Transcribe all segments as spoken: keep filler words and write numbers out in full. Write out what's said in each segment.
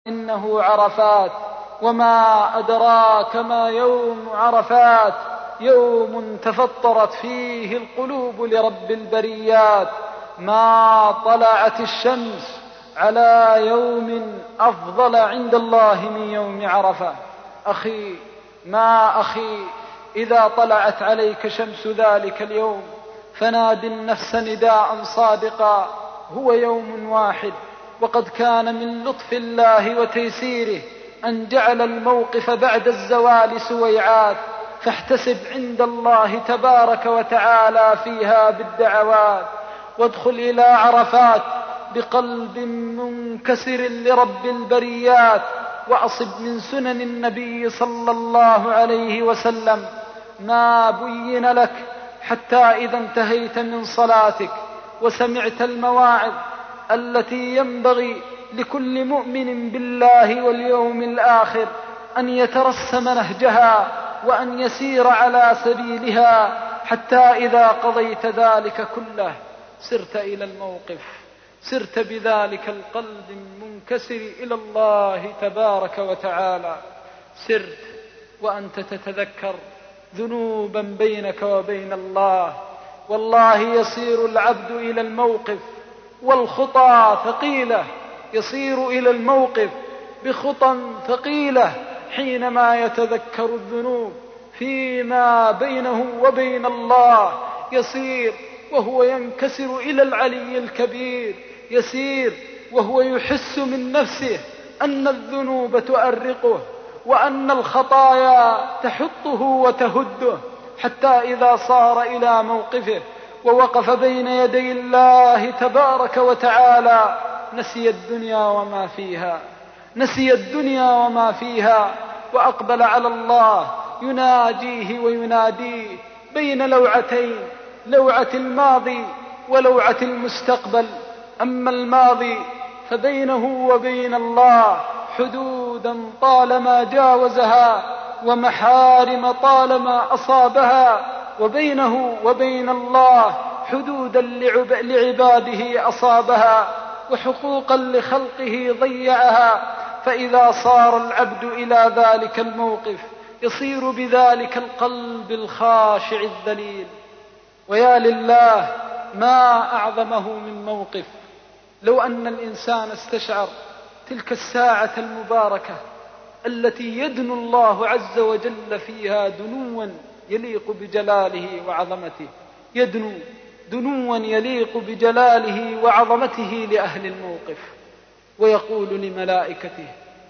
إنه عرفات وما أدراك ما يوم عرفات يوم تفطرت فيه القلوب لرب البريات ما طلعت الشمس على يوم أفضل عند الله من يوم عرفة. أخي ما أخي إذا طلعت عليك شمس ذلك اليوم فناد النفس نداء صادقا هو يوم واحد وقد كان من لطف الله وتيسيره أن جعل الموقف بعد الزوال سويعات فاحتسب عند الله تبارك وتعالى فيها بالدعوات وادخل إلى عرفات بقلب منكسر لرب البريات وأصب من سنن النبي صلى الله عليه وسلم ما بين لك حتى إذا انتهيت من صلاتك وسمعت المواعظ التي ينبغي لكل مؤمن بالله واليوم الآخر أن يترسم نهجها وأن يسير على سبيلها حتى إذا قضيت ذلك كله سرت إلى الموقف سرت بذلك القلب المنكسر إلى الله تبارك وتعالى سرت وأنت تتذكر ذنوبا بينك وبين الله. والله يصير العبد إلى الموقف والخطى ثقيلة يصير إلى الموقف بخطى ثقيلة حينما يتذكر الذنوب فيما بينه وبين الله يصير وهو ينكسر إلى العلي الكبير يسير وهو يحس من نفسه أن الذنوب تؤرقه وأن الخطايا تحطه وتهده حتى إذا صار إلى موقفه ووقف بين يدي الله تبارك وتعالى نسي الدنيا وما فيها نسي الدنيا وما فيها وأقبل على الله يناجيه ويناديه بين لوعتين لوعة الماضي ولوعة المستقبل. أما الماضي فبينه وبين الله حدودا طالما جاوزها ومحارم طالما أصابها وبينه وبين الله حدودا لعباده أصابها وحقوقا لخلقه ضيعها. فإذا صار العبد إلى ذلك الموقف يصير بذلك القلب الخاشع الذليل. ويا لله ما أعظمه من موقف لو أن الإنسان استشعر تلك الساعة المباركة التي يدنو الله عز وجل فيها دنوا يليق بجلاله وعظمته يدنو دنوا يليق بجلاله وعظمته لأهل الموقف ويقول لملائكته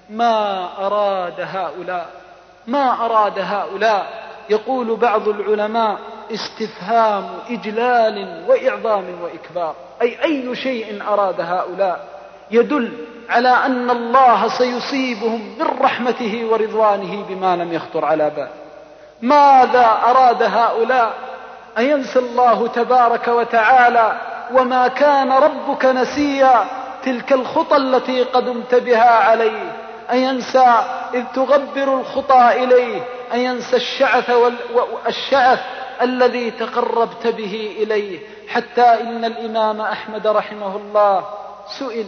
ما أراد هؤلاء ما أراد هؤلاء. يقول بعض العلماء استفهام إجلال وإعظام وإكبار أي أي شيء أراد هؤلاء يدل على أن الله سيصيبهم من رحمته ورضوانه بما لم يخطر على بال. ماذا أراد هؤلاء؟ أينسى الله تبارك وتعالى وما كان ربك نسيا تلك الخطى التي قدمت بها عليه؟ أينسى إذ تغبر الخطى إليه؟ أينسى الشعث والشعث الذي تقربت به إليه؟ حتى إن الإمام أحمد رحمه الله سئل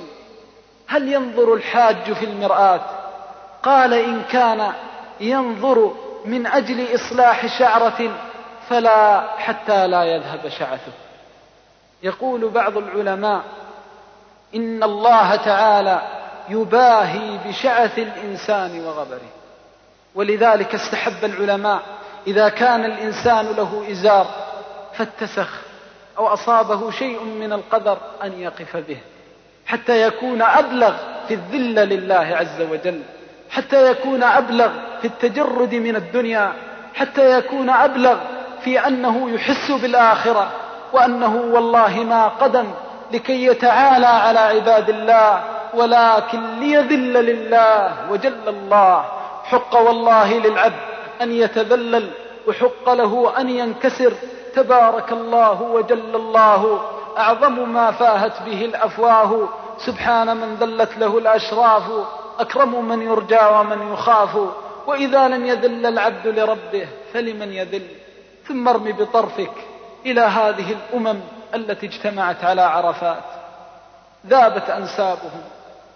هل ينظر الحاج في المرآة؟ قال إن كان ينظر من أجل إصلاح شعرة فلا حتى لا يذهب شعثه. يقول بعض العلماء إن الله تعالى يباهي بشعث الإنسان وغبره، ولذلك استحب العلماء إذا كان الإنسان له إزار فاتسخ أو أصابه شيء من القدر أن يقف به حتى يكون أبلغ في الذل لله عز وجل، حتى يكون أبلغ في التجرد من الدنيا، حتى يكون أبلغ في أنه يحس بالآخرة وأنه والله ما قدم لكي يتعالى على عباد الله ولكن ليذل لله وجل الله. حق والله للعبد أن يتذلل وحق له أن ينكسر. تبارك الله وجل الله أعظم ما فاهت به الأفواه. سبحان من ذلت له الأشراف أكرم من يرجى ومن يخاف. وإذا لم يذل العبد لربه فلمن يذل؟ ثم ارم بطرفك إلى هذه الأمم التي اجتمعت على عرفات ذابت أنسابهم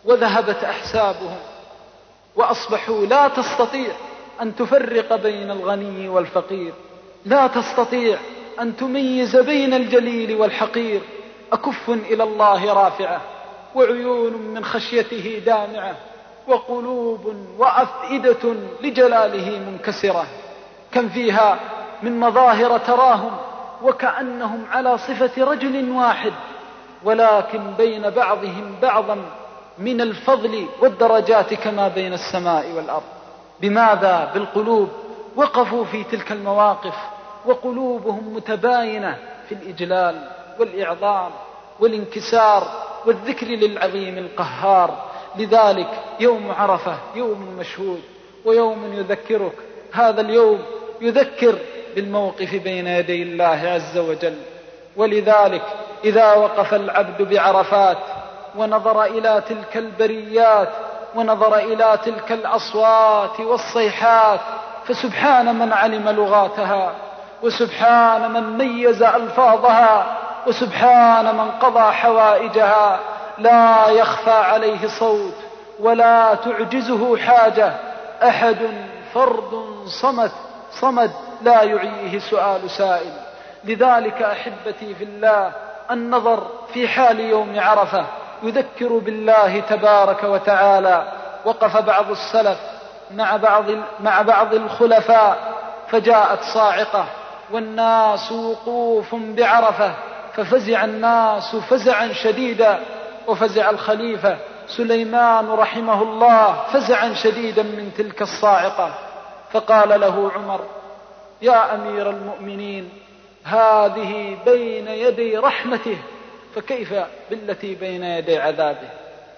وذهبت أحسابهم، وأصبحوا لا تستطيع أن تفرق بين الغني والفقير، لا تستطيع أن تميز بين الجليل والحقير. أكف إلى الله رافعة، وعيون من خشيته دامعة، وقلوب وأفئدة لجلاله منكسرة. كم فيها من مظاهر تراهم وكأنهم على صفة رجل واحد، ولكن بين بعضهم بعضا من الفضل والدرجات كما بين السماء والأرض. بماذا؟ بالقلوب وقفوا في تلك المواقف، وقلوبهم متباينة في الإجلال والإعظام والانكسار والذكر للعظيم القهار. لذلك يوم عرفة يوم مشهود، ويوم يذكرك هذا اليوم، يذكر بالموقف بين يدي الله عز وجل. ولذلك إذا وقف العبد بعرفات ونظر إلى تلك البريات ونظر إلى تلك الأصوات والصيحات، فسبحان من علم لغاتها، وسبحان من ميز ألفاظها، وسبحان من قضى حوائجها. لا يخفى عليه صوت ولا تعجزه حاجة، أحد فرد صمد صمد لا يعيه سؤال سائل. لذلك أحبتي في الله، النظر في حال يوم عرفة يذكر بالله تبارك وتعالى. وقف بعض السلف مع بعض, مع بعض الخلفاء، فجاءت صاعقة والناس وقوف بعرفة، ففزع الناس فزعا شديدا، وفزع الخليفة سليمان رحمه الله فزعا شديدا من تلك الصاعقة. فقال له عمر: يا أمير المؤمنين، هذه بين يدي رحمته، فكيف بالتي بين يدي عذابه؟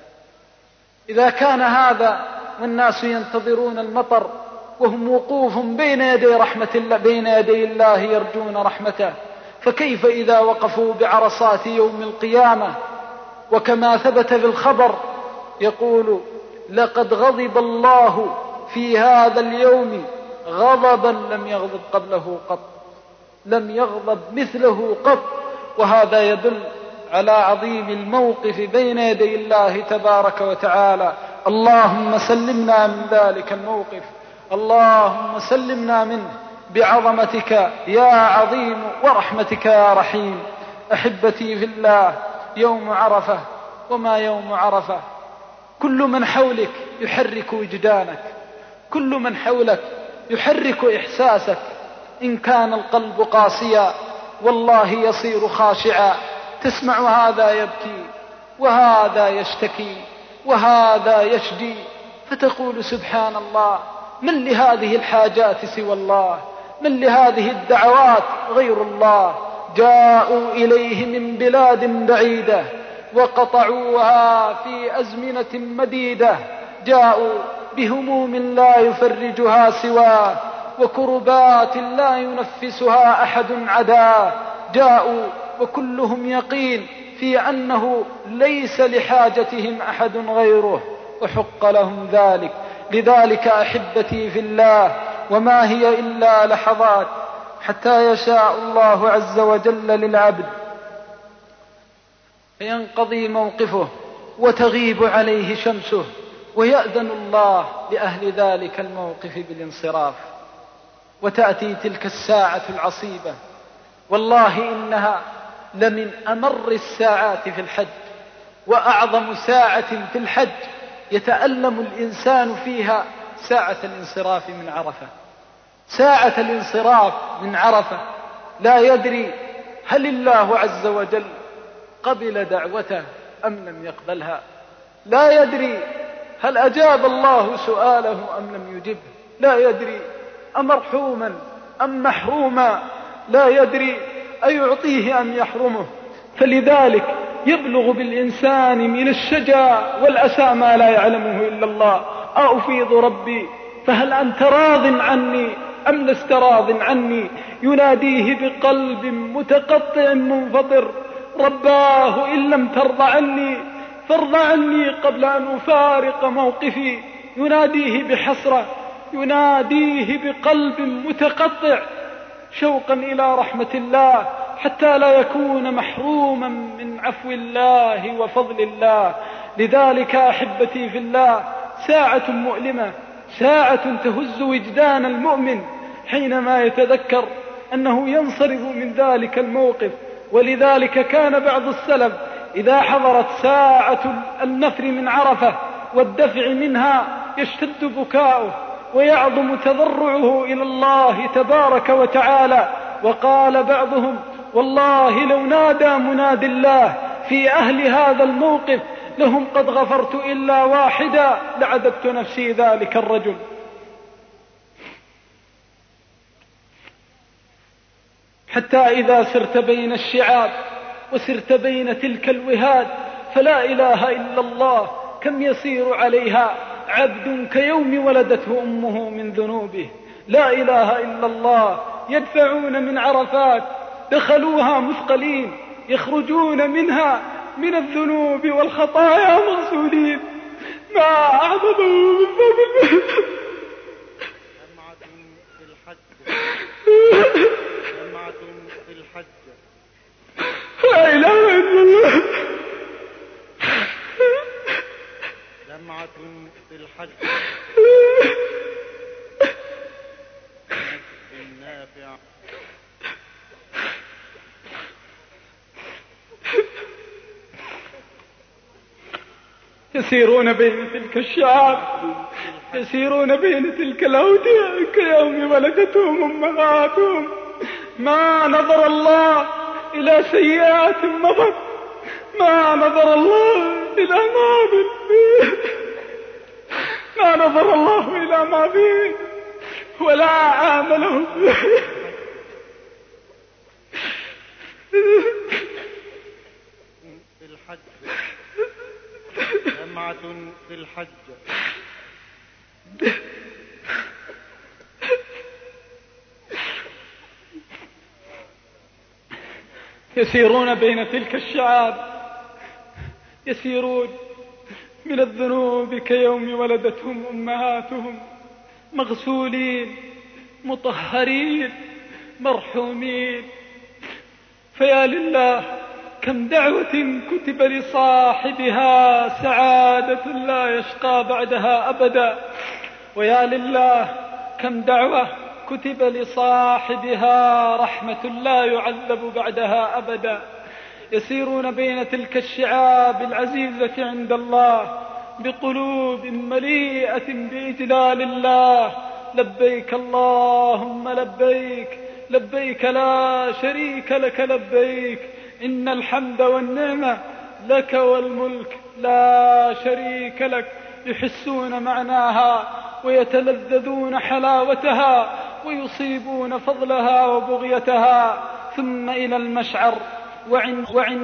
إذا كان هذا والناس ينتظرون المطر وهم وقوف بين يدي رحمة الله، بين يدي الله يرجون رحمته، فكيف إذا وقفوا بعرصات يوم القيامة؟ وكما ثبت في الخبر يقول: لقد غضب الله في هذا اليوم غضبا لم يغضب قبله قط، لم يغضب مثله قط. وهذا يدل على عظيم الموقف بين يدي الله تبارك وتعالى. اللهم سلمنا من ذلك الموقف، اللهم سلمنا منه بعظمتك يا عظيم ورحمتك يا رحيم. أحبتي في الله، يوم عرفة، وما يوم عرفة؟ كل من حولك يحرك وجدانك، كل من حولك يحرك إحساسك. إن كان القلب قاسيا والله يصير خاشعا، تسمع هذا يبكي وهذا يشتكي وهذا يشجي، فتقول: سبحان الله، من لهذه الحاجات سوى الله؟ من لهذه الدعوات غير الله؟ جاءوا إليه من بلاد بعيدة وقطعوها في أزمنة مديدة، جاءوا بهموم لا يفرجها سواه، وكربات لا ينفسها أحد عداه، جاءوا وكلهم يقين في أنه ليس لحاجتهم أحد غيره، وحق لهم ذلك. لذلك أحبتي في الله، وما هي إلا لحظات حتى يشاء الله عز وجل للعبد فينقضي موقفه وتغيب عليه شمسه، ويأذن الله لأهل ذلك الموقف بالانصراف، وتأتي تلك الساعة العصيبة. والله إنها لمن أمر الساعات في الحج، وأعظم ساعة في الحج يتألم الإنسان فيها ساعة الانصراف من عرفة. ساعة الانصراف من عرفة لا يدري هل الله عز وجل قبل دعوته أم لم يقبلها، لا يدري هل أجاب الله سؤاله أم لم يجبه، لا يدري أمرحوما أم محروما، لا يدري أيعطيه أم يحرمه. فلذلك يبلغ بالإنسان من الشجاع والأسى ما لا يعلمه إلا الله. أفيض ربي فهل أنت راض عني أم لست راض عني؟ يناديه بقلب متقطع منفطر: رباه إن لم ترضى عني فارض عني قبل أن أفارق موقفي. يناديه بحسرة، يناديه بقلب متقطع شوقا إلى رحمة الله، حتى لا يكون محروما من عفو الله وفضل الله. لذلك أحبتي في الله ساعة مؤلمة، ساعة تهز وجدان المؤمن حينما يتذكر أنه ينصرف من ذلك الموقف. ولذلك كان بعض السلف إذا حضرت ساعة النفر من عرفة والدفع منها يشتد بكاؤه ويعظم تضرعه إلى الله تبارك وتعالى. وقال بعضهم: والله لو نادى مناد الله في أهل هذا الموقف لهم قد غفرت إلا واحدا لعددت نفسي ذلك الرجل. حتى إذا سرت بين الشعاب وسرت بين تلك الوهاد فلا إله إلا الله كم يسير عليها عبد كيوم ولدته أمه من ذنوبه. لا إله إلا الله يدفعون من عرفات دخلوها مثقلين، يخرجون منها من الذنوب والخطايا مغسولين. ما أعظمه من فضل جمعة في الحج جمعة في الحج لا إله إلا الله. جمعة في الحج النافع يسيرون بين تلك الشعاب، يسيرون بين تلك الأودية كيوم ولدتهم أمهاتهم. ما نظر الله إلى سيئات مضت، ما نظر الله إلى ماضٍ، ما نظر الله إلى ماضٍ ولا عامله. في الحج جمعة في الحج يسيرون بين تلك الشعاب، يسيرون من الذنوب كيوم ولدتهم أمهاتهم، مغسولين مطهرين مرحومين. فيا لله كم دعوة كتب لصاحبها سعادة لا يشقى بعدها أبدا، ويا لله كم دعوة كتب لصاحبها رحمة لا يعذب بعدها أبدا. يسيرون بين تلك الشعاب العزيزة عند الله بقلوب مليئة بإجلال الله. لبيك اللهم لبيك، لبيك لا شريك لك لبيك، إن الحمد والنعمة لك والملك لا شريك لك. يحسون معناها ويتلذذون حلاوتها ويصيبون فضلها وبغيتها. ثم إلى المشعر وعند